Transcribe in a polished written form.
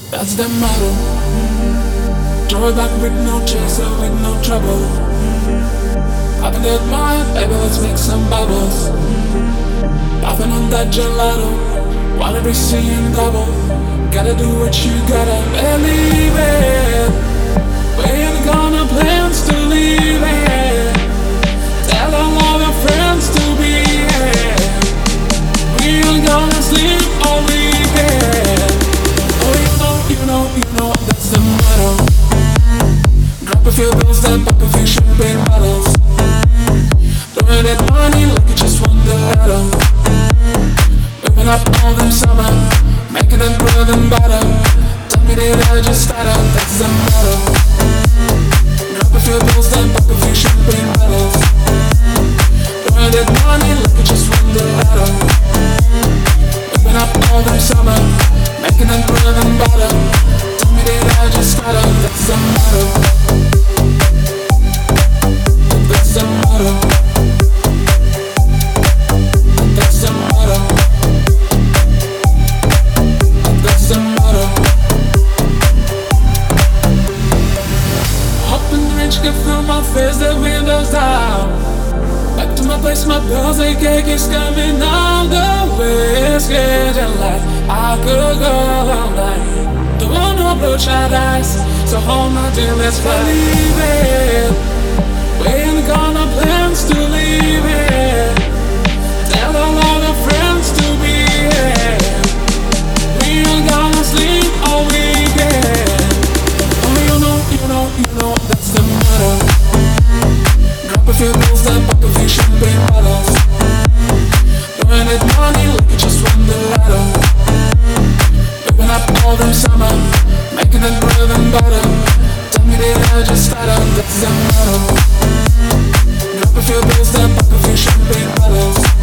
That's the motto. Draw it back with no chaser, with no trouble. Up in that mind, baby, let's make some bubbles. Popping on that gelato, wanna be seeing double. Gotta do what you gotta believe it. We ain't gonna plans to leave it. Tell all your friends to be here. We ain't gonna sleep all weekend. Oh, you know, that's the motto. Drop a few bills, then pop a few champagne bottles. Throwing that money like you just won the lotto. Whipping up all them summer, making them bread and butter. Tell me that I just started, that's the motto. Drop a few bills, then pop a few champagne bottles. Throwing that money like you just won the lotto. Whipping up all them summer, making them bread and butter. Tell me that I just started, that's the motto. That's the motto. That's the motto. That's the motto. Hoping rich can feel my face, the windows down. Back to my place, my bills, they cake is coming out the way. It's getting light, I could go all night. Don't want no bloodshot eyes, so hold my dear, let's believe it. We ain't gonna plans to leave it. Tell all the friends to be here. We ain't gonna sleep all weekend. Oh, you know, that's the motto. Drop a few bills, then pop a few champagne bottles. Throwing it money like you just won the lotto. Whipping up all them summer, making it bread and butter. Tell me that I just started, that's the motto. Drop a few bills, then pop a few champagne bottles.